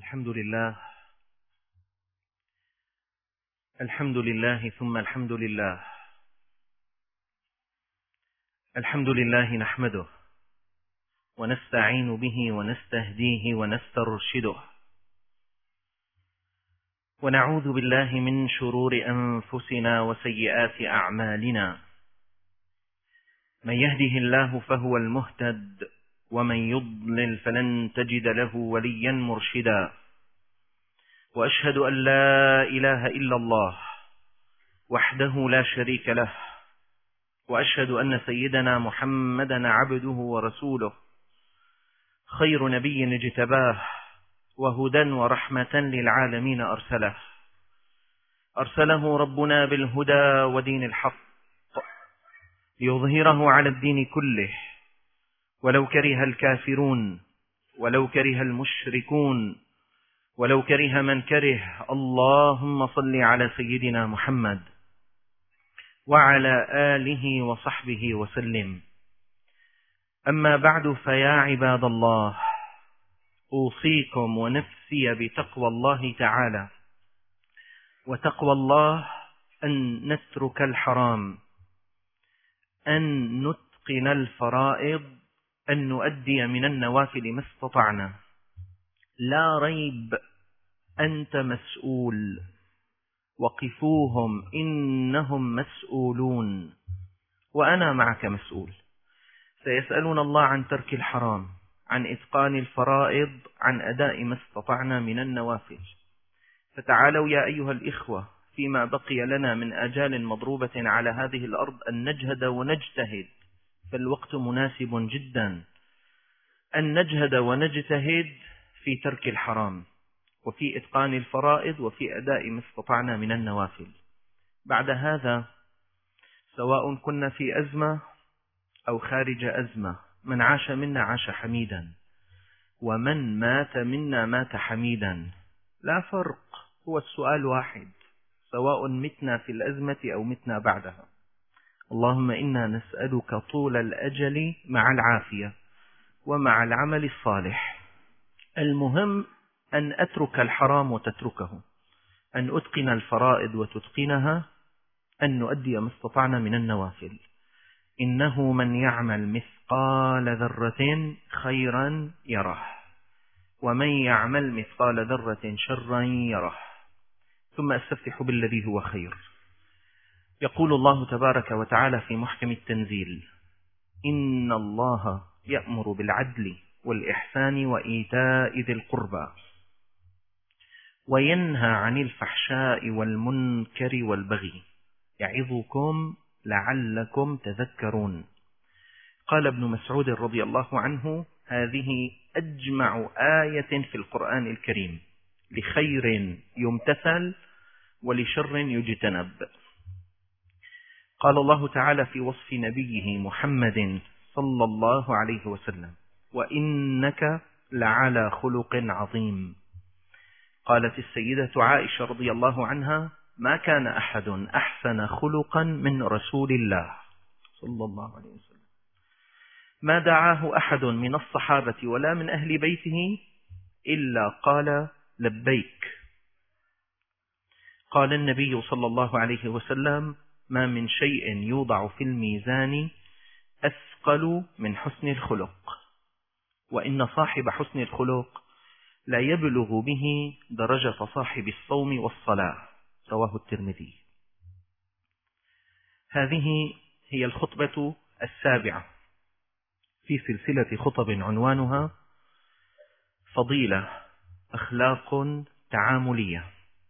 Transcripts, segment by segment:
الحمد لله الحمد لله ثم الحمد لله. الحمد لله نحمده ونستعين به ونستهديه ونسترشده، ونعوذ بالله من شرور أنفسنا وسيئات أعمالنا. من يهده الله فهو المهتد، ومن يضلل فلن تجد له وليا مرشدا. وأشهد أن لا إله إلا الله وحده لا شريك له، وأشهد أن سيدنا محمدا عبده ورسوله، خير نبي اجتباه، وهدى ورحمة للعالمين أرسله ربنا بالهدى ودين الحق ليظهره على الدين كله، ولو كره الكافرون، ولو كره المشركون، ولو كره من كره. اللهم صل على سيدنا محمد وعلى آله وصحبه وسلم. أما بعد، فيا عباد الله، أوصيكم ونفسي بتقوى الله تعالى. وتقوى الله أن نترك الحرام، أن نتقن الفرائض، أن نؤدي من النوافل ما استطعنا. لا ريب، أنت مسؤول، وقفوهم إنهم مسؤولون، وأنا معك مسؤول. سيسألون الله عن ترك الحرام، عن إتقان الفرائض، عن أداء ما استطعنا من النوافل. فتعالوا يا أيها الإخوة، فيما بقي لنا من آجال مضروبة على هذه الأرض، أن نجهد ونجتهد، فالوقت مناسب جدا أن نجهد ونجتهد في ترك الحرام، وفي إتقان الفرائض، وفي أداء ما استطعنا من النوافل. بعد هذا، سواء كنا في أزمة أو خارج أزمة، من عاش منا عاش حميدا، ومن مات منا مات حميدا. لا فرق، هو السؤال واحد، سواء متنا في الأزمة أو متنا بعدها. اللهم إنا نسألك طول الأجل مع العافية ومع العمل الصالح. المهم أن أترك الحرام وتتركه، أن أتقن الفرائض وتتقنها، أن نؤدي ما استطعنا من النوافل. إنه من يعمل مثقال ذرة خيرا يره، ومن يعمل مثقال ذرة شرا يره. ثم أستفتح بالذي هو خير. يقول الله تبارك وتعالى في محكم التنزيل: إن الله يأمر بالعدل والإحسان وإيتاء ذي القربى، وينهى عن الفحشاء والمنكر والبغي، يعظكم لعلكم تذكرون. قال ابن مسعود رضي الله عنه: هذه أجمع آية في القرآن الكريم، لخير يمتثل ولشر يجتنب. قال الله تعالى في وصف نبيه محمد صلى الله عليه وسلم: وإنك لعلى خلق عظيم. قالت السيدة عائشة رضي الله عنها: ما كان أحد أحسن خلقا من رسول الله صلى الله عليه وسلم. ما دعاه أحد من الصحابة ولا من أهل بيته إلا قال لبيك. قال النبي صلى الله عليه وسلم: ما من شيء يوضع في الميزان أثقل من حسن الخلق، وإن صاحب حسن الخلق لا يبلغ به درجة صاحب الصوم والصلاة. رواه الترمذي. هذه هي الخطبة السابعة في سلسلة خطب عنوانها فضيلة أخلاق تعاملية.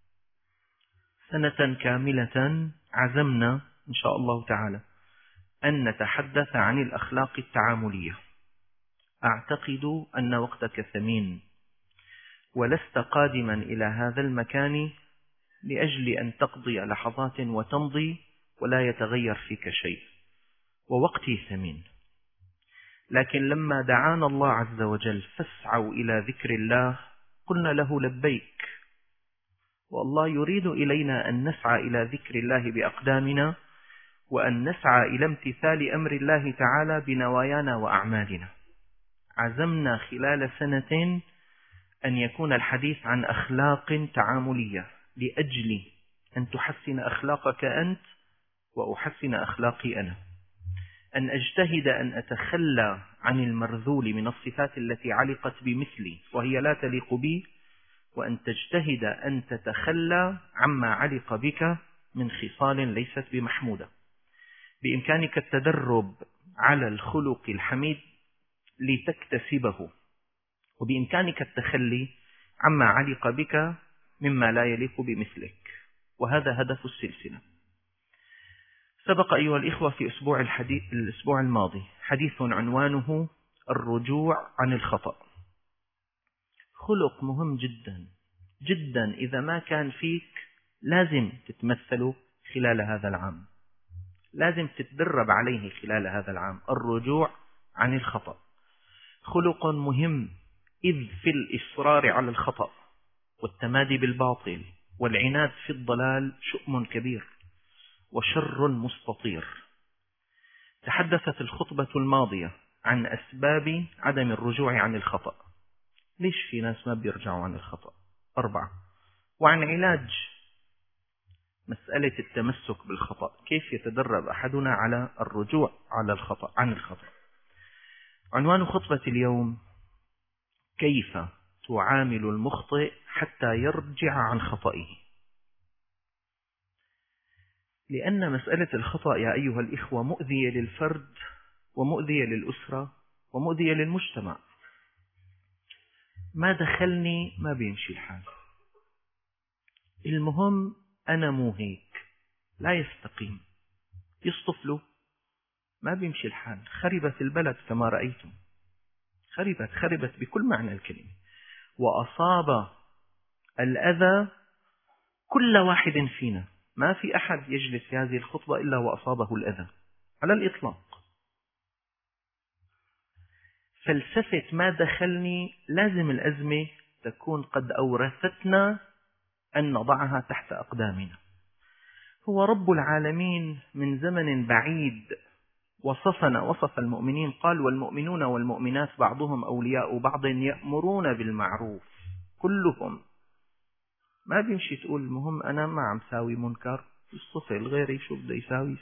سنة كاملة عزمنا إن شاء الله تعالى أن نتحدث عن الأخلاق التعاملية. أعتقد أن وقتك ثمين، ولست قادما إلى هذا المكان لأجل أن تقضي لحظات وتمضي ولا يتغير فيك شيء، ووقتي ثمين. لكن لما دعانا الله عز وجل فاسعوا إلى ذكر الله، قلنا له لبيك. والله يريد إلينا أن نسعى إلى ذكر الله بأقدامنا، وأن نسعى إلى امتثال أمر الله تعالى بنوايانا وأعمالنا. عزمنا خلال سنة أن يكون الحديث عن أخلاق تعاملية لأجل أن تحسن أخلاقك أنت وأحسن أخلاقي أنا، أن أجتهد أن أتخلى عن المرذول من الصفات التي علقت بمثلي وهي لا تليق بي، وأن تجتهد أن تتخلى عما علق بك من خصال ليست بمحمودة. بإمكانك التدرب على الخلق الحميد لتكتسبه، وبإمكانك التخلي عما علق بك مما لا يليق بمثلك، وهذا هدف السلسلة. سبق أيها الإخوة في الأسبوع الماضي حديث عنوانه الرجوع عن الخطأ. خلق مهم جدا جدا، إذا ما كان فيك لازم تتمثله خلال هذا العام، لازم تتدرب عليه خلال هذا العام. الرجوع عن الخطأ خلق مهم، إذ في الإصرار على الخطأ والتمادي بالباطل والعناد في الضلال شؤم كبير وشر مستطير. تحدثت الخطبة الماضية عن أسباب عدم الرجوع عن الخطأ، ليش في ناس ما بيرجعوا عن الخطأ 4، وعن علاج مسألة التمسك بالخطأ، كيف يتدرب أحدنا على الرجوع عن الخطأ. عنوان خطبة اليوم: كيف تعامل المخطئ حتى يرجع عن خطئه. لأن مسألة الخطأ يا أيها الإخوة مؤذية للفرد ومؤذية للأسرة ومؤذية للمجتمع. ما دخلني ما بيمشي الحال، المهم أنا مو هيك، لا يستقيم، يصطف له، ما بيمشي الحال. خربت البلد كما رأيتم، خربت بكل معنى الكلمة، وأصاب الأذى كل واحد فينا. ما في أحد يجلس في هذه الخطبة إلا وأصابه الأذى على الإطلاق. فلسفة ما دخلني لازم الأزمة تكون قد أورثتنا أن نضعها تحت أقدامنا. هو رب العالمين من زمن بعيد وصف المؤمنين، قال: والمؤمنون والمؤمنات بعضهم أولياء بعض يأمرون بالمعروف. كلهم، ما بيمشي تقول المهم أنا ما عم ساوي منكر، الصفة الغيري شو بده يساوي.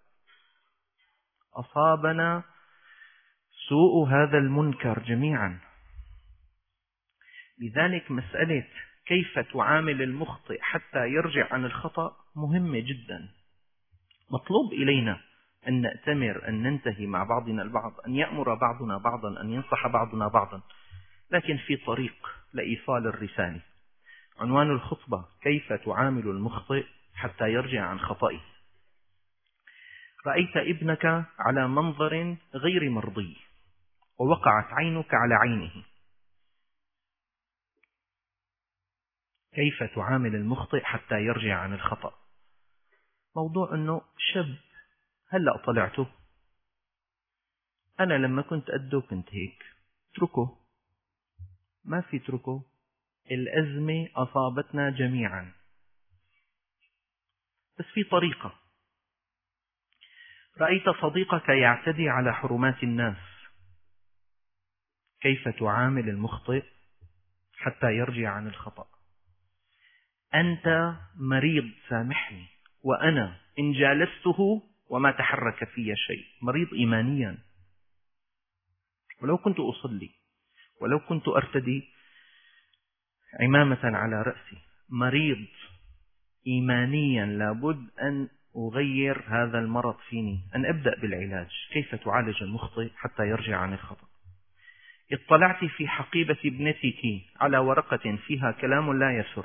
أصابنا سوء هذا المنكر جميعا. لذلك مسألة كيف تعامل المخطئ حتى يرجع عن الخطأ مهمة جدا. مطلوب إلينا أن نأتمر، أن ننتهي مع بعضنا البعض، أن يأمر بعضنا بعضا، أن ينصح بعضنا بعضا، لكن في طريق لإيصال الرسالة. عنوان الخطبة: كيف تعامل المخطئ حتى يرجع عن خطئه. رأيت ابنك على منظر غير مرضي ووقعت عينك على عينه، كيف تعامل المخطئ حتى يرجع عن الخطأ؟ موضوع أنه شاب هلأ طلعته، أنا لما كنت قده كنت هيك، اتركه، ما في اتركه. الأزمة أصابتنا جميعا، بس في طريقة. رأيت صديقك يعتدي على حرمات الناس، كيف تعامل المخطئ حتى يرجع عن الخطأ؟ أنت مريض، سامحني، وأنا إن جالسته وما تحرك في شيء، مريض إيمانيا، ولو كنت أصلي، ولو كنت أرتدي عمامة على رأسي، مريض إيمانيا. لابد أن أغير هذا المرض فيني، أن أبدأ بالعلاج. كيف تعالج المخطئ حتى يرجع عن الخطأ؟ اطلعت في حقيبة ابنتك على ورقة فيها كلام لا يسر،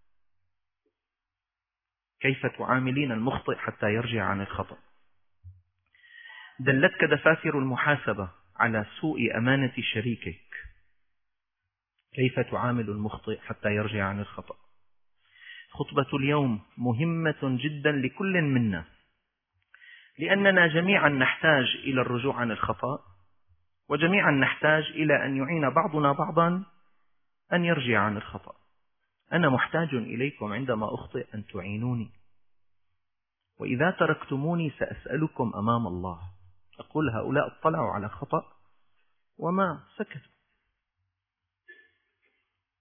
كيف تعاملين المخطئ حتى يرجع عن الخطأ؟ دلتك دفاتر المحاسبة على سوء أمانة شريكك، كيف تعامل المخطئ حتى يرجع عن الخطأ؟ خطبة اليوم مهمة جدا لكل منا، لأننا جميعا نحتاج إلى الرجوع عن الخطأ، وجميعا نحتاج إلى أن يعين بعضنا بعضا أن يرجع عن الخطأ. أنا محتاج إليكم عندما أخطئ أن تعينوني، وإذا تركتموني سأسألكم أمام الله. أقول هؤلاء اطلعوا على خطأ وما سكتوا.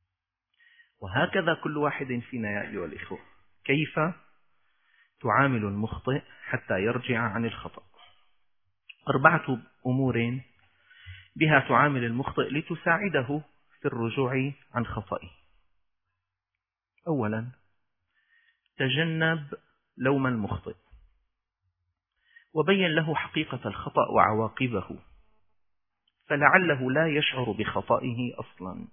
وهكذا كل واحد فينا يا أيها الإخوة، كيف تعامل المخطئ حتى يرجع عن الخطأ. 4 أمور بها تعامل المخطئ لتساعده في الرجوع عن خطئه. أولا، تجنب لوم المخطئ، وبين له حقيقة الخطأ وعواقبه، فلعله لا يشعر بخطئه أصلا.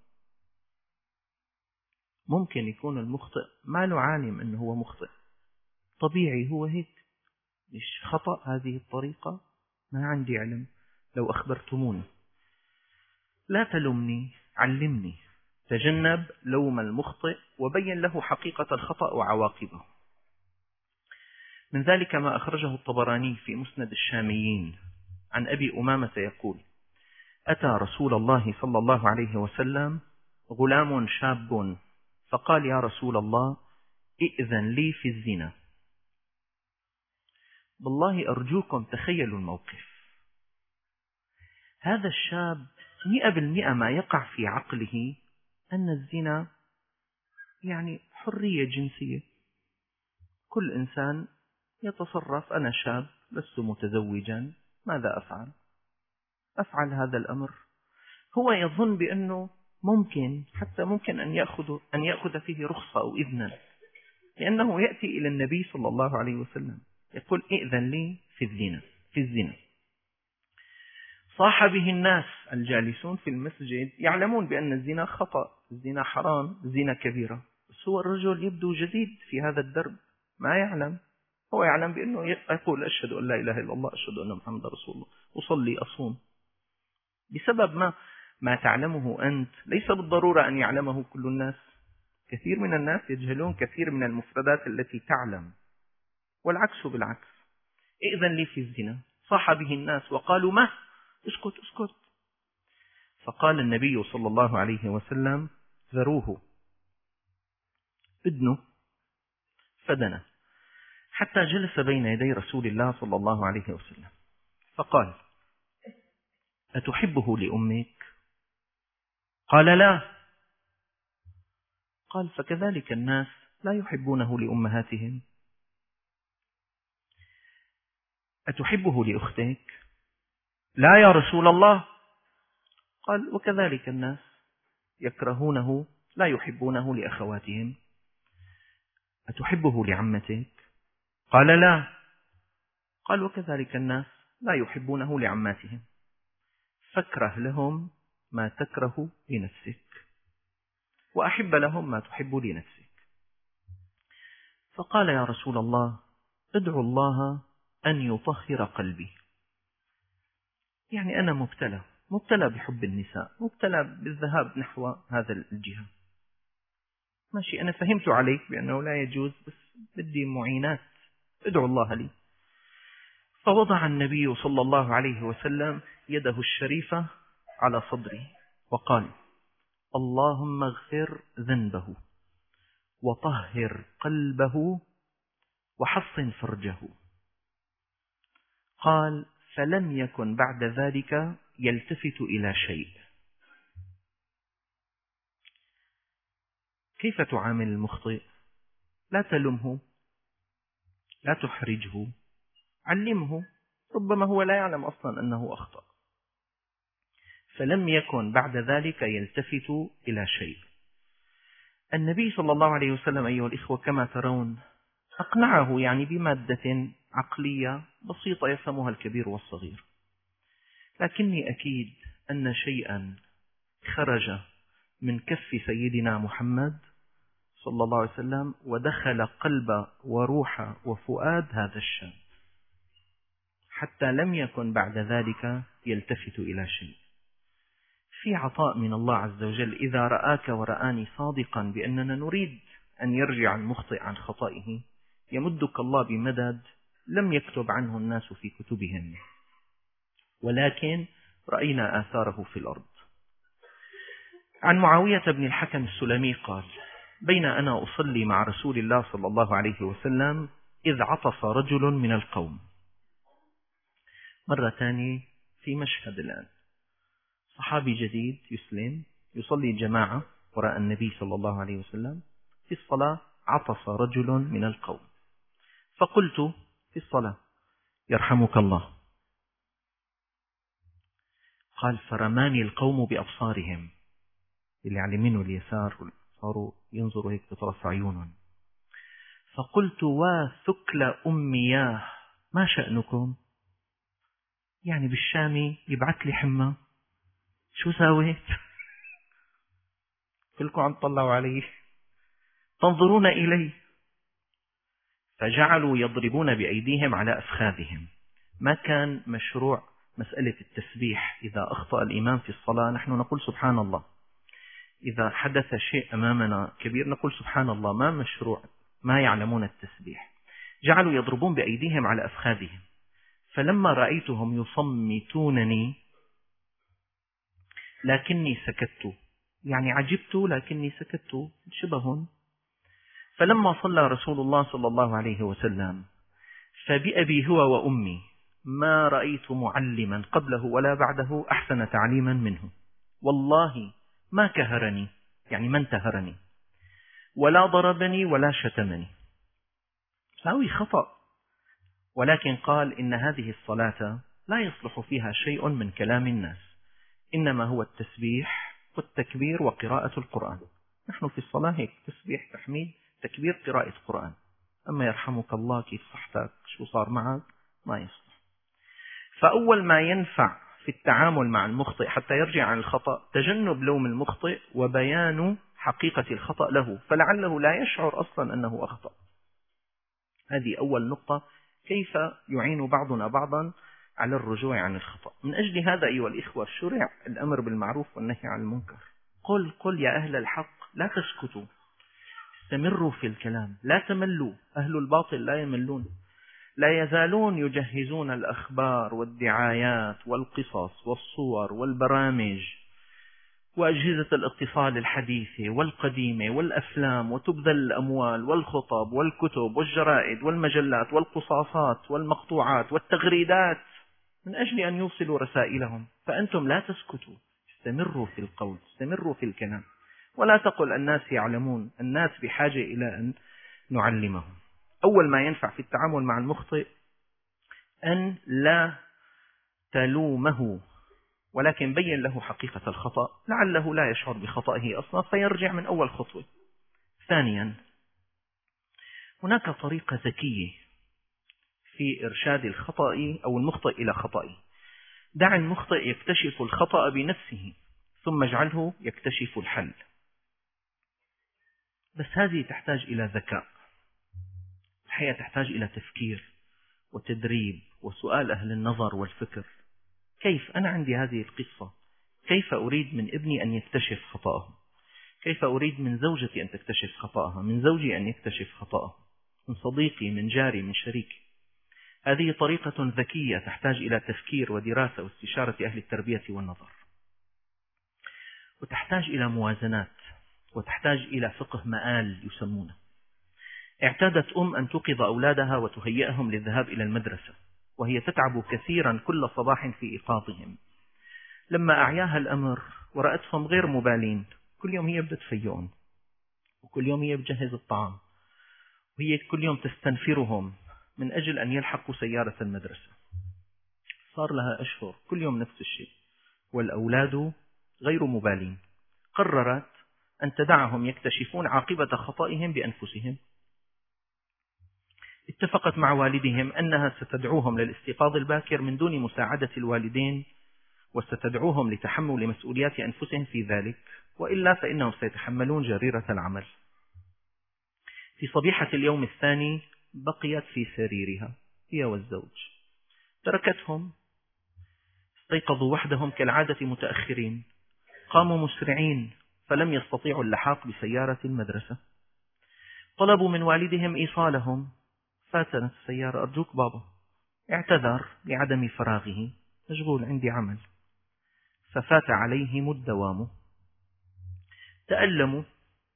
ممكن يكون المخطئ ما له عالم أنه هو مخطئ، طبيعي هو هيك، مش خطأ هذه الطريقة، ما عندي علم، لو أخبرتموني. لا تلمني، علمني. تجنب لوم المخطئ وبين له حقيقة الخطأ وعواقبه. من ذلك ما أخرجه الطبراني في مسند الشاميين عن أبي أمامة يقول: أتى رسول الله صلى الله عليه وسلم غلام شاب فقال: يا رسول الله، ائذن لي في الزنا. بالله أرجوكم تخيلوا الموقف. هذا الشاب 100% ما يقع في عقله أن الزنا يعني حرية جنسية، كل إنسان يتصرف، أنا شاب لست متزوجا، ماذا أفعل هذا الأمر. هو يظن بأنه ممكن أن يأخذ فيه رخصة أو إذنا، لأنه يأتي إلى النبي صلى الله عليه وسلم يقول: ائذن لي في الزنا. صاح به الناس الجالسون في المسجد، يعلمون بأن الزنا خطأ، الزنا حرام، الزنا كبيرة، بس هو الرجل يبدو جديد في هذا الدرب، ما يعلم. هو يعلم بأنه يقول: أشهد أن لا إله إلا الله، أشهد أن محمد رسول الله، أصلي، أصوم. بسبب ما تعلمه أنت ليس بالضرورة أن يعلمه كل الناس. كثير من الناس يجهلون كثير من المفردات التي تعلم، والعكس بالعكس. ائذن لي في الزنا. صاح به الناس وقالوا: ما، اسكت. فقال النبي صلى الله عليه وسلم: ذروه، ادنه. فدنا حتى جلس بين يدي رسول الله صلى الله عليه وسلم، فقال: أتحبه لأمك؟ قال: لا. قال: فكذلك الناس لا يحبونه لأمهاتهم. أتحبه لأختك؟ لا يا رسول الله. قال: وكذلك الناس يكرهونه، لا يحبونه لأخواتهم. أتحبه لعمتك؟ قال: لا. قال: وكذلك الناس لا يحبونه لعماتهم. فاكره لهم ما تكره لنفسك، وأحب لهم ما تحب لنفسك. فقال: يا رسول الله، ادعو الله أن يطهر قلبي. يعني أنا مبتلى بحب النساء، مبتلى بالذهاب نحو هذا الجهة. ماشي، أنا فهمت عليك بأنه لا يجوز، بس بدي معينات، ادعو الله لي. فوضع النبي صلى الله عليه وسلم يده الشريفة على صدري وقال: اللهم اغفر ذنبه وطهر قلبه وحصن فرجه. قال: فلم يكن بعد ذلك يلتفت إلى شيء. كيف تعامل المخطئ؟ لا تلمه، لا تحرجه، علمه، ربما هو لا يعلم أصلا أنه أخطأ. فلم يكن بعد ذلك يلتفت إلى شيء. النبي صلى الله عليه وسلم أيها الإخوة كما ترون أقنعه يعني بمادة عقلية بسيطة يفهمها الكبير والصغير، لكني أكيد أن شيئا خرج من كف سيدنا محمد صلى الله عليه وسلم ودخل قلب وروح وفؤاد هذا الشاب، حتى لم يكن بعد ذلك يلتفت إلى شيء. في عطاء من الله عز وجل، إذا رآك ورآني صادقا بأننا نريد أن يرجع المخطئ عن خطئه، يمدك الله بمدد لم يكتب عنه الناس في كتبهم، ولكن رأينا آثاره في الأرض. عن معاوية بن الحكم السلمي قال: بين أنا أصلي مع رسول الله صلى الله عليه وسلم إذ عطس رجل من القوم. مرة ثانية في مشهد الآن، صحابي جديد يسلم، يصلي جماعة وراء النبي صلى الله عليه وسلم في الصلاة عطس رجل من القوم، فقلت في الصلاة: يرحمك الله. قال: فرماني القوم بأبصارهم، اللي على اليمين واليسار صاروا ينظروا هيك بطرف عيونهم. فقلت: وثكل أمياه، ما شأنكم؟ يعني بالشامي يبعث لي حمى، شو ساويت؟ كلكم عم تطلعوا علي، تنظرون إلي. فجعلوا يضربون بأيديهم على أفخاذهم. ما كان مشروع مسألة التسبيح. إذا أخطأ الإمام في الصلاة نحن نقول سبحان الله، إذا حدث شيء أمامنا كبير نقول سبحان الله، ما مشروع، ما يعلمون التسبيح. جعلوا يضربون بأيديهم على أفخاذهم، فلما رأيتهم يصمتونني لكني سكت، يعني عجبت لكني سكت شبه. فلما صلى رسول الله صلى الله عليه وسلم فبأبي هو وأمي ما رأيت معلما قبله ولا بعده أحسن تعليما منه، والله ما كهرني، يعني ما انتهرني، ولا ضربني ولا شتمني، ساوي خطأ، ولكن قال: إن هذه الصلاة لا يصلح فيها شيء من كلام الناس، إنما هو التسبيح والتكبير وقراءة القرآن. نحن في الصلاة هيك: تسبيح، تحميد، تكبير، قراءة قرآن. أما يرحمك الله كيف صحتك، شو صار معك، ما يصلح. فأول ما ينفع في التعامل مع المخطئ حتى يرجع عن الخطأ تجنب لوم المخطئ وبيان حقيقة الخطأ له، فلعله لا يشعر أصلا أنه أخطأ. هذه أول نقطة، كيف يعين بعضنا بعضا على الرجوع عن الخطأ. من أجل هذا أيها الإخوة شرع الأمر بالمعروف والنهي عن المنكر. قل يا أهل الحق لا تسكتوا، استمروا في الكلام، لا تملوا. أهل الباطل لا يملون، لا يزالون يجهزون الأخبار والدعايات والقصص والصور والبرامج وأجهزة الاتصال الحديثة والقديمة والأفلام، وتبذل الأموال والخطب والكتب والجرائد والمجلات والقصاصات والمقطوعات والتغريدات من أجل أن يوصلوا رسائلهم. فأنتم لا تسكتوا، استمروا في القول، استمروا في الكلام، ولا تقل الناس يعلمون، الناس بحاجة إلى أن نعلمهم. أول ما ينفع في التعامل مع المخطئ أن لا تلومه، ولكن بين له حقيقة الخطأ، لعله لا يشعر بخطئه أصلا فيرجع من أول خطوة. ثانيا، هناك طريقة ذكية في إرشاد الخطأ أو المخطئ إلى خطئه. دع المخطئ يكتشف الخطأ بنفسه ثم اجعله يكتشف الحل. بس هذه تحتاج إلى ذكاء، الحقيقة تحتاج إلى تفكير وتدريب وسؤال أهل النظر والفكر. كيف أنا عندي هذه القصة، كيف أريد من ابني أن يكتشف خطأه، كيف أريد من زوجتي أن تكتشف خطأها، من زوجي أن يكتشف خطأه، من صديقي، من جاري، من شريكي. هذه طريقة ذكية تحتاج إلى تفكير ودراسة واستشارة أهل التربية والنظر، وتحتاج إلى موازنات، وتحتاج إلى فقه مآل يسمونه. اعتادت أن توقظ أولادها وتهيئهم للذهاب إلى المدرسة، وهي تتعب كثيرا كل صباح في إيقاظهم. لما أعياها الأمر ورأتهم غير مبالين، كل يوم هي بدها تفيقهم، وكل يوم هي بتجهز الطعام، وهي كل يوم تستنفرهم من أجل أن يلحقوا سيارة المدرسة. صار لها أشهر كل يوم نفس الشيء، والأولاد غير مبالين. قررت أن تدعهم يكتشفون عاقبة خطئهم بأنفسهم. اتفقت مع والدهم أنها ستدعوهم للاستيقاظ الباكر من دون مساعدة الوالدين، وستدعوهم لتحمل مسؤوليات أنفسهم في ذلك، وإلا فإنهم سيتحملون جريرة العمل. في صبيحة اليوم الثاني بقيت في سريرها هي والزوج، تركتهم، استيقظوا وحدهم كالعادة متأخرين، قاموا مسرعين فلم يستطيعوا اللحاق بسيارة المدرسة. طلبوا من والدهم إيصالهم، فاتت السيارة، أرجوك بابا. اعتذر لعدم فراغه، مشغول عندي عمل. ففات عليهم الدوام، تألموا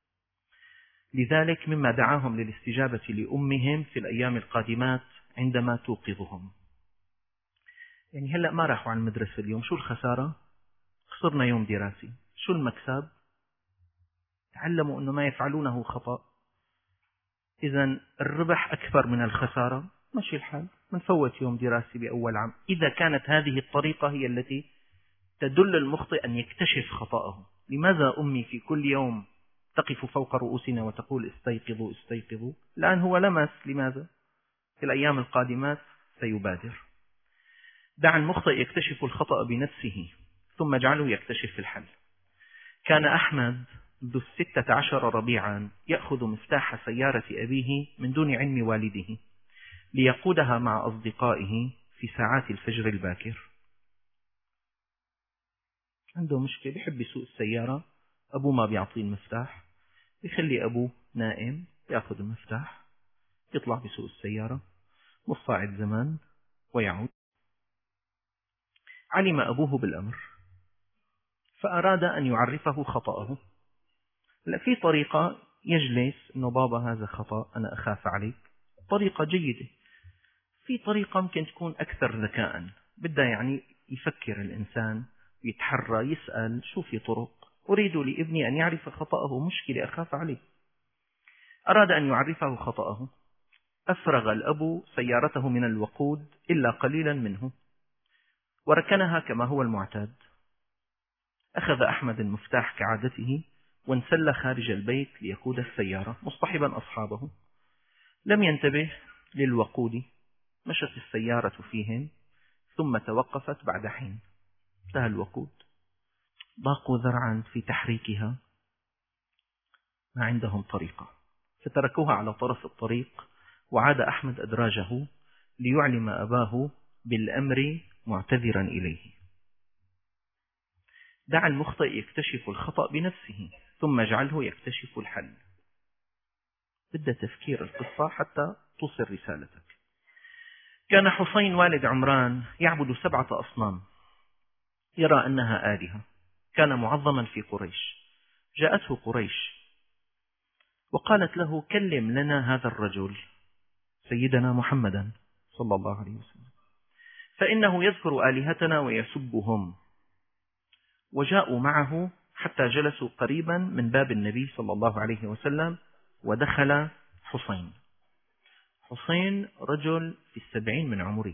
لذلك، مما دعاهم للاستجابة لأمهم في الأيام القادمات عندما توقظهم. يعني هلأ ما راحوا عن المدرسة اليوم، شو الخسارة؟ خسرنا يوم دراسي. شو المكسب؟ تعلموا أنه ما يفعلونه خطأ، إذن الربح أكثر من الخسارة، ماشي الحال، منفوت يوم دراسي بأول عام. إذا كانت هذه الطريقة هي التي تدل المخطئ أن يكتشف خطأه. لماذا أمي في كل يوم تقف فوق رؤوسنا وتقول استيقظوا استيقظوا؟ الآن هو لمس، لماذا؟ في الأيام القادمات سيبادر. دع المخطئ يكتشف الخطأ بنفسه ثم اجعله يكتشف الحل. كان أحمد ذو 16 ربيعا يأخذ مفتاح سيارة أبيه من دون علم والده ليقودها مع أصدقائه في ساعات الفجر الباكر. عنده مشكلة، يحب يسوق السيارة، أبوه ما بيعطيه المفتاح، يخلي أبوه نائم، يأخذ المفتاح، يطلع بسوق السيارة نص ساعة زمان ويعود. علم أبوه بالأمر فأراد أن يعرفه خطأه. في طريقة يجلس إنه بابا هذا خطأ أنا أخاف عليك، طريقة جيدة. في طريقة ممكن تكون أكثر ذكاء، بدها يعني يفكر الإنسان ويتحرى يسأل شو في طرق. أريد لابني أن يعرف خطأه، مشكلة أخاف عليه. أراد أن يعرفه خطأه، أفرغ الأب سيارته من الوقود إلا قليلا منه وركنها كما هو المعتاد. أخذ أحمد المفتاح كعادته وانسل خارج البيت ليقود السيارة مصطحبا أصحابه. لم ينتبه للوقود، مشت السيارة فيهم ثم توقفت بعد حين، انتهى الوقود. ضاقوا ذرعا في تحريكها، ما عندهم طريقة، فتركوها على طرف الطريق وعاد أحمد أدراجه ليعلم أباه بالأمر معتذرا إليه. دع المخطئ يكتشف الخطأ بنفسه ثم اجعله يكتشف الحل. بدأ تفكير القصة حتى توصل رسالتك. كان حسين والد عمران يعبد 7 أصنام يرى أنها آلهة، كان معظما في قريش. جاءته قريش وقالت له كلم لنا هذا الرجل سيدنا محمدا صلى الله عليه وسلم، فإنه يذكر آلهتنا ويسبهم. وجاءوا معه حتى جلسوا قريبا من باب النبي صلى الله عليه وسلم، ودخل حسين. حسين رجل في 70 من عمره،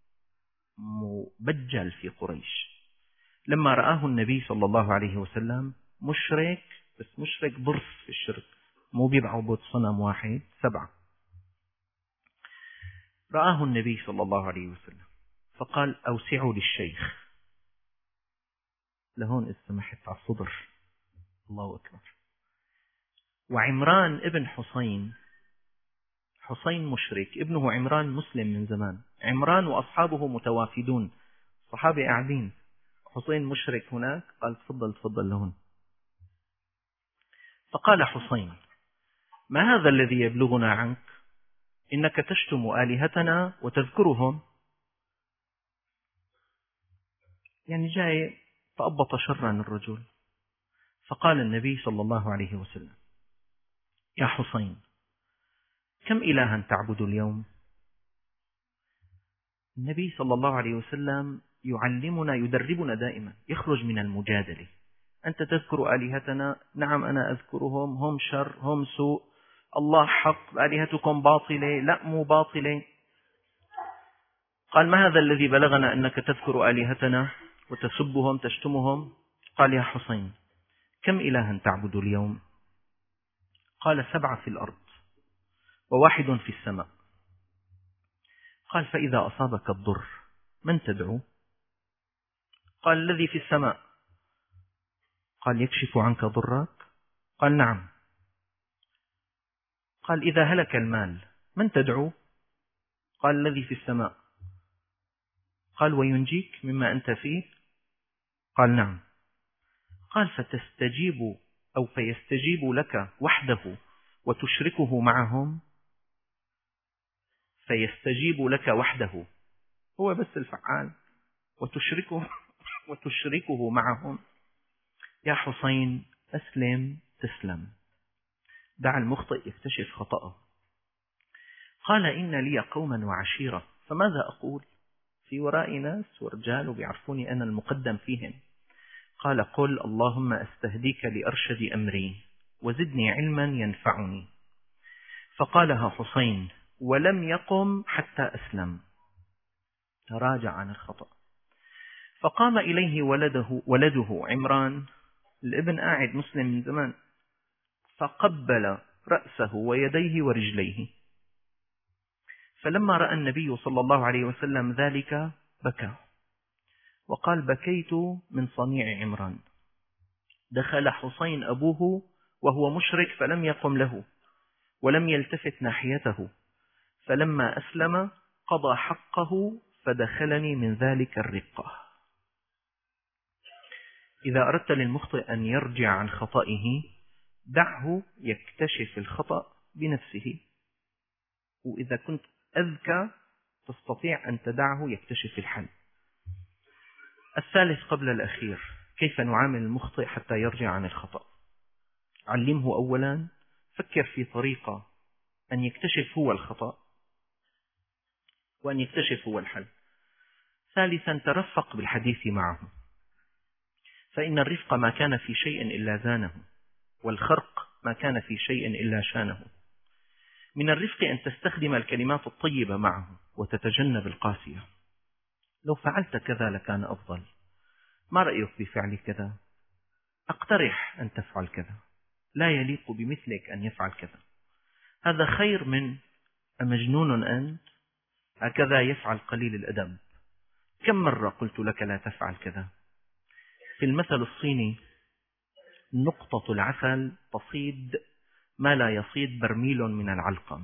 مبجل في قريش. لما رآه النبي صلى الله عليه وسلم مشرك، بس مشرك ضرس في الشرك، مو بيعبد صنم واحد 7. رآه النبي صلى الله عليه وسلم فقال أوسعوا للشيخ. لهون استمحت على الصدر. الله أكبر. وعمران ابن حسين، حسين مشرك، ابنه عمران مسلم من زمان. عمران وأصحابه متوافدون، صحابة قاعدين، حسين مشرك هناك، قال تفضل تفضل لهون. فقال حسين ما هذا الذي يبلغنا عنك؟ إنك تشتم آلهتنا وتذكرهم. يعني جاي فأبط شرا الرجل. فقال النبي صلى الله عليه وسلم يا حسين كم إلها تعبد اليوم؟ النبي صلى الله عليه وسلم يعلمنا يدربنا دائما، يخرج من المجادلة. أنت تذكر آلهتنا، نعم أنا أذكرهم، هم شر هم سوء، الله حق، آلهتكم باطلة، لا مو باطلة. قال ما هذا الذي بلغنا أنك تذكر آلهتنا وتسبهم تشتمهم؟ قال يا حسين كم إلها تعبد اليوم؟ قال 7 في الأرض و1 في السماء. قال فإذا أصابك الضر من تدعو؟ قال الذي في السماء. قال يكشف عنك ضرك؟ قال نعم. قال إذا هلك المال من تدعو؟ قال الذي في السماء. قال وينجيك مما أنت فيه؟ قال نعم. قال فتستجيب أو فيستجيب لك وحده وتشركه معهم؟ فيستجيب لك وحده، هو بس الفعال، وتشركه معهم. يا حسين أسلم تسلم. دع المخطئ يكتشف خطأه. قال إن لي قوما وعشيرة فماذا أقول؟ في ورائي ناس ورجال وبيعرفوني أنا المقدم فيهم. قال قل اللهم أستهديك لأرشد أمري وزدني علما ينفعني. فقالها حسين ولم يقم حتى أسلم، تراجع عن الخطأ. فقام إليه ولده عمران، الابن قاعد مسلم من زمان، فقبل رأسه ويديه ورجليه. فلما رأى النبي صلى الله عليه وسلم ذلك بكى وقال: بكيت من صنيع عمران. دخل حسين أبوه وهو مشرك فلم يقم له ولم يلتفت ناحيته، فلما أسلم قضى حقه فدخلني من ذلك الرقة. إذا أردت للمخطئ أن يرجع عن خطئه دعه يكتشف الخطأ بنفسه، وإذا كنت أذكى تستطيع أن تدعه يكتشف الحل. الثالث قبل الأخير: كيف نعامل المخطئ حتى يرجع عن الخطأ؟ علمه أولا، فكر في طريقة أن يكتشف هو الخطأ وأن يكتشف هو الحل. ثالثا ترفق بالحديث معه، فإن الرفق ما كان في شيء إلا زانه، والخرق ما كان في شيء إلا شانه. من الرفق أن تستخدم الكلمات الطيبة معه وتتجنب القاسية. لو فعلت كذا لكان أفضل، ما رأيك بفعل كذا؟ أقترح أن تفعل كذا، لا يليق بمثلك أن يفعل كذا. هذا خير من أمجنون أنت، هكذا يفعل قليل الأدب. كم مرة قلت لك لا تفعل كذا؟ في المثل الصيني: نقطة العسل تصيد ما لا يصيد برميل من العلقم.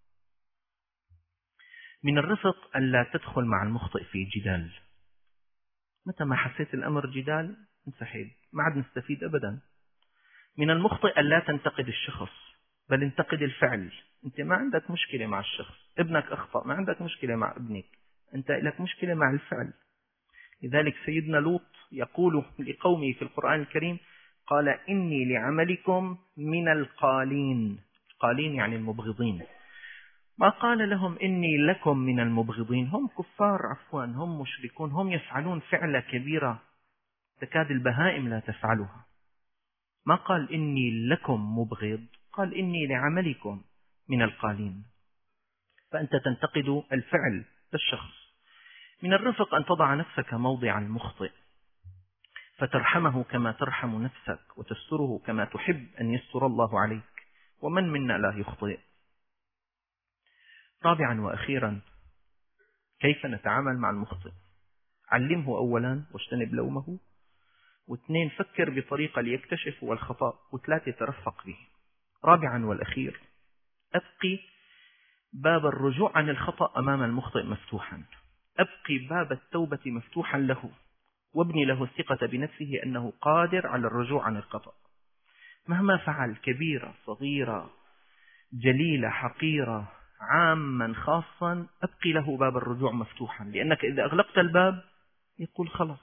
من الرفق أن لا تدخل مع المخطئ في جدال. متى ما حسيت الأمر جدال انسحب، ما عاد نستفيد أبدا. من المخطئ أن لا تنتقد الشخص، بل انتقد الفعل. أنت ما عندك مشكلة مع الشخص، ابنك أخطأ ما عندك مشكلة مع ابنك، أنت لك مشكلة مع الفعل. لذلك سيدنا لوط يقول لقومه في القرآن الكريم: قال إني لعملكم من القالين. القالين يعني المبغضين. ما قال لهم إني لكم من المبغضين، هم كفار عفوا، هم مشركون، هم يفعلون فعلة كبيرة تكاد البهائم لا تفعلها. ما قال إني لكم مبغض، قال إني لعملكم من القالين. فأنت تنتقد الفعل للشخص. من الرفق أن تضع نفسك موضع المخطئ، فترحمه كما ترحم نفسك، وتستره كما تحب أن يستر الله عليك، ومن منا لا يخطئ. رابعا وأخيرا: كيف نتعامل مع المخطئ؟ علمه أولا واجتنب لومه، واثنين فكر بطريقة ليكتشف هو الخطأ، وثلاثة ترفق به. رابعا والأخير: أبقي باب الرجوع عن الخطأ أمام المخطئ مفتوحا، أبقي باب التوبة مفتوحا له، وابني له الثقة بنفسه أنه قادر على الرجوع عن الخطأ مهما فعل، كبيرة صغيرة جليلة حقيرة عاما خاصا، أبقي له باب الرجوع مفتوحا. لأنك إذا أغلقت الباب يقول خلاص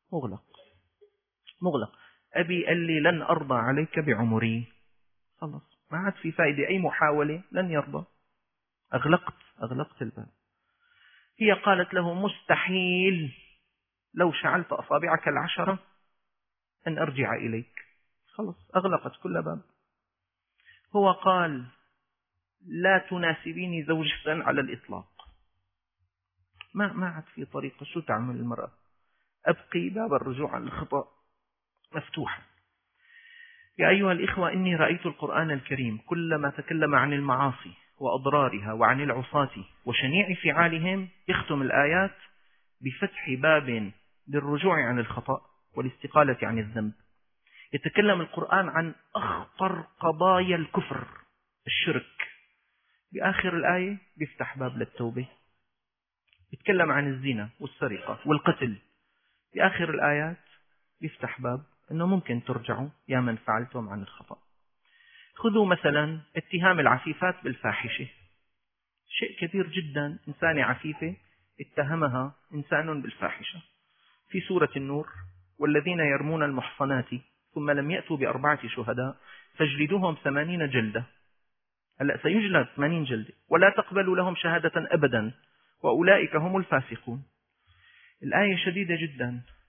مغلق. أبي قال لي لن أرضى عليك بعمري، خلاص ما عاد في فائدة، أي محاولة لن يرضى. أغلقت الباب. هي قالت له: مستحيل لو شعلت أصابعك 10 أن أرجع إليك. خلاص أغلقت كل باب. هو قال: لا تناسبيني زوجة على الإطلاق. ما عاد في طريقة. شو تعمل المرأة؟ أبقي باب الرجوع عن الخطأ مفتوحا. يا أيها الإخوة، إني رأيت القرآن الكريم كلما تكلم عن المعاصي وأضرارها وعن العصاة وشنيع فعالهم يختم الآيات بفتح باب للرجوع عن الخطأ والاستقالة عن الذنب. يتكلم القرآن عن أخطر قضايا الكفر، الشرك، بآخر الآية بيفتح باب للتوبة. يتكلم عن الزنا والسرقة والقتل، بآخر الآيات بيفتح باب أنه ممكن ترجعوا يا من فعلتم عن الخطأ. خذوا مثلا اتهام العفيفات بالفاحشة، شيء كبير جدا. إنسانة عفيفة اتهمها إنسان بالفاحشة في سورة النور: والذين يرمون المحصنات ثم لم يأتوا ب4 شهداء فاجلدوهم 80 جلدة. هلأ سيجلد 80 جلدة ولا تقبلوا لهم شهادة أبدا وأولئك هم الفاسقون. الآية شديدة جدا.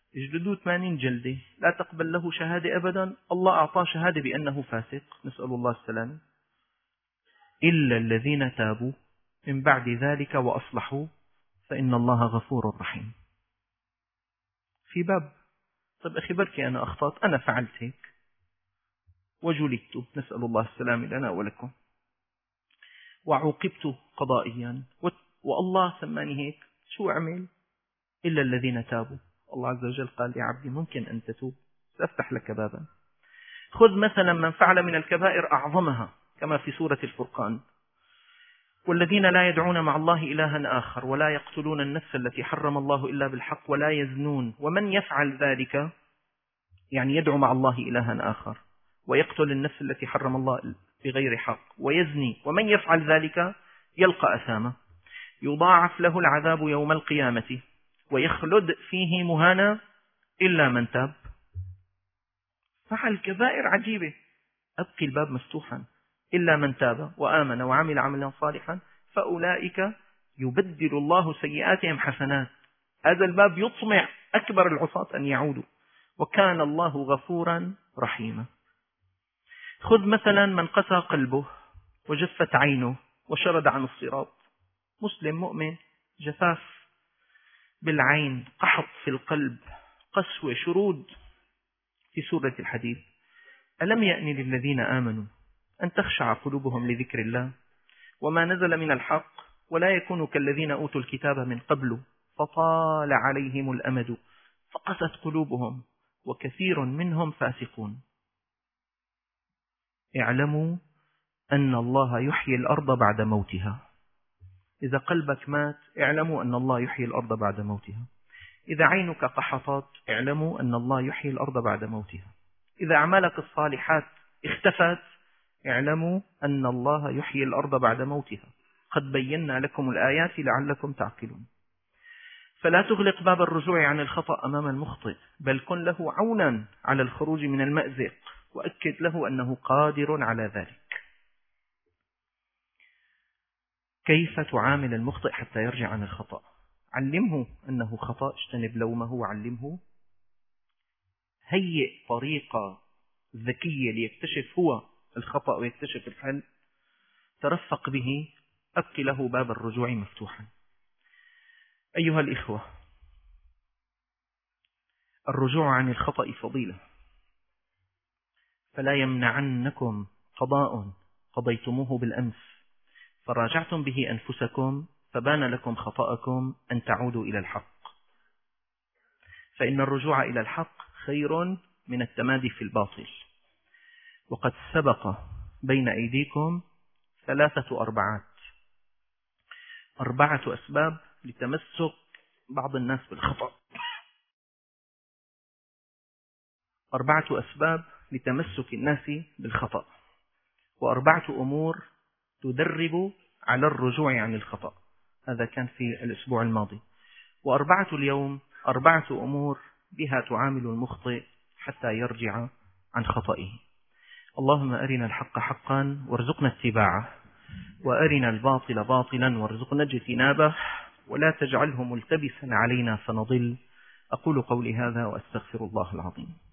اجلدوه 80 جلدة، لا تقبل له شهادة أبدا، الله أعطاه شهادة بأنه فاسق، نسأل الله السلامة، إلا الذين تابوا من بعد ذلك وأصلحوا فإن الله غفور رحيم. في باب. طيب أخي بركي أنا أخطأت، أنا فعلت هيك وجلدت، نسأل الله السلامة لنا ولكم، وعوقبت قضائيا والله سماني هيك، شو أعمل؟ إلا الذين تابوا. الله عز وجل قال يا عبدي ممكن أن تتوب، سأفتح لك بابا. خذ مثلا من فعل من الكبائر أعظمها كما في سورة الفرقان: والذين لا يدعون مع الله إلها آخر ولا يقتلون النفس التي حرم الله إلا بالحق ولا يزنون ومن يفعل ذلك، يعني يدعو مع الله إلها آخر ويقتل النفس التي حرم الله بغير حق ويزني، ومن يفعل ذلك يلقى أثاما يضاعف له العذاب يوم القيامة ويخلد فيه مهانا إلا من تاب. فعل كبائر عجيبة، أبقي الباب مفتوحا: إلا من تاب وآمن وعمل عملا صالحا فأولئك يبدل الله سيئاتهم حسنات. هذا الباب يطمع أكبر العصاة أن يعودوا، وكان الله غفورا رحيما. خذ مثلا من قسى قلبه وجفت عينه وشرد عن الصراط، مسلم مؤمن، جفاف بالعين، قحط في القلب، قسوة، شرود. في سورة الحديد: ألم يأن للذين آمنوا أن تخشع قلوبهم لذكر الله وما نزل من الحق ولا يكونوا كالذين أوتوا الكتاب من قبل فطال عليهم الأمد فقست قلوبهم وكثير منهم فاسقون. اعلموا أن الله يحيي الأرض بعد موتها. إذا قلبك مات اعلموا أن الله يحيي الأرض بعد موتها. إذا عينك قحطت اعلموا أن الله يحيي الأرض بعد موتها. إذا أعمالك الصالحات اختفت اعلموا أن الله يحيي الأرض بعد موتها. قد بينا لكم الآيات لعلكم تعقلون. فلا تغلق باب الرجوع عن الخطأ أمام المخطئ، بل كن له عونا على الخروج من المأزق، وأكد له أنه قادر على ذلك. كيف تعامل المخطئ حتى يرجع عن الخطأ؟ علمه أنه خطأ، اجتنب لومه وعلمه. هيئ طريقة ذكية ليكتشف هو الخطأ ويكتشف الحل. ترفق به، أبقي له باب الرجوع مفتوحا. أيها الإخوة، الرجوع عن الخطأ فضيلة، فلا يمنعنكم قضاء قضيتموه بالأمس فراجعتم به أنفسكم فبان لكم خطأكم أن تعودوا إلى الحق، فإن الرجوع إلى الحق خير من التمادي في الباطل. وقد سبق بين أيديكم 3 أربعات، 4 أسباب لتمسك بعض الناس بالخطأ، 4 أسباب لتمسك الناس بالخطأ، و4 أمور تدرب على الرجوع عن الخطأ. هذا كان في الأسبوع الماضي. و4 اليوم 4 أمور بها تعامل المخطئ حتى يرجع عن خطئه. اللهم أرنا الحق حقا وارزقنا اتباعه، وأرنا الباطل باطلا وارزقنا اجتنابه، ولا تجعله ملتبسا علينا فنضل. أقول قولي هذا وأستغفر الله العظيم.